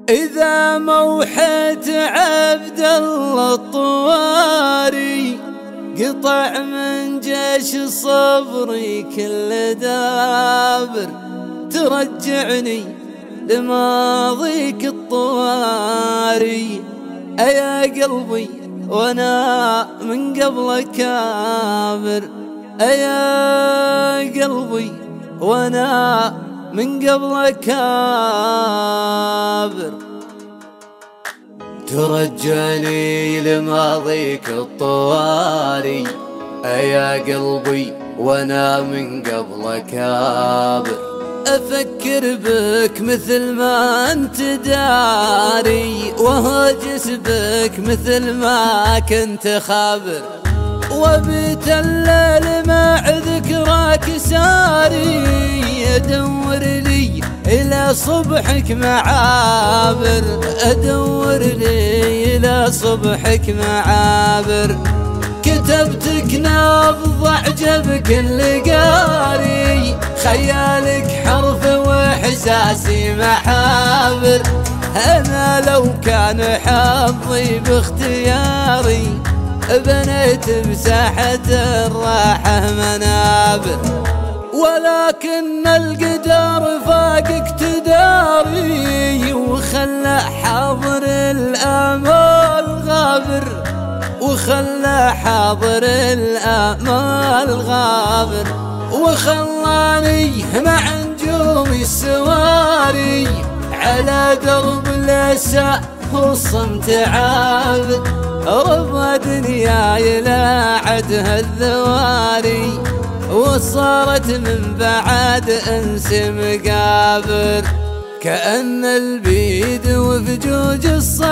إذا موحيت عبد الله الطواري قطع من جيش صبري كل دابر، ترجعني لماضيك الطواري أيا قلبي وانا من قبلك كابر، أيا قلبي وانا من قبلك كابر، ترجعني لماضيك الطواري أيا قلبي وانا من قبلك كابر، أفكر بك مثل ما أنت داري وهجس بك مثل ما كنت خابر، وبيت الليل مع ذكراك ساري أدور لي إلى صبحك معابر، أدور لي إلى صبحك معابر، كتبتك نبض أعجبك اللي قاري خيالك حرف وإحساسي محابر، أنا لو كان حظي باختياري بنيت بساحة الراحة منابر، ولكن القدر فاق اقتداري وخلى حاضر الآمال غابر، وخلى حاضر الآمال غابر، وخلاني مع نجومي السواري على درب الأسى والصمت عابر، ربى دنياي لا عدها الذواري وصارت من بعد انس مقابر، كأن البيد وفجوج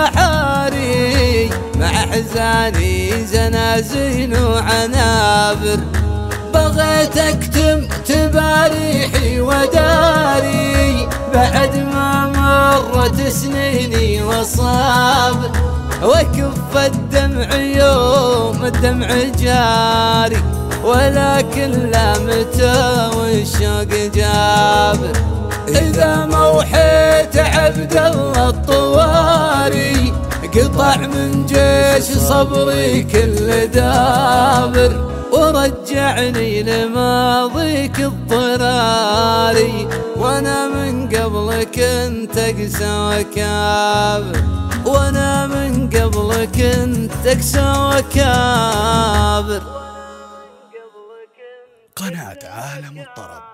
الصحاري مع حزاني زنازين وعنابر، بغيت اكتم تباريحي وداري بعد ما مرت سنيني وصابر، وكف الدمع يوم الدمع جاري ولكن لامته والشوق جابر، إذا موحيت عبد الله الطواري قطع من جيش صبري كل دابر، ورجعني لماضيك الضراري وانا من قبلك انت اقسى وكابر، وانا من قبلك انت اقسى وكابر. قناة عالم الطرب.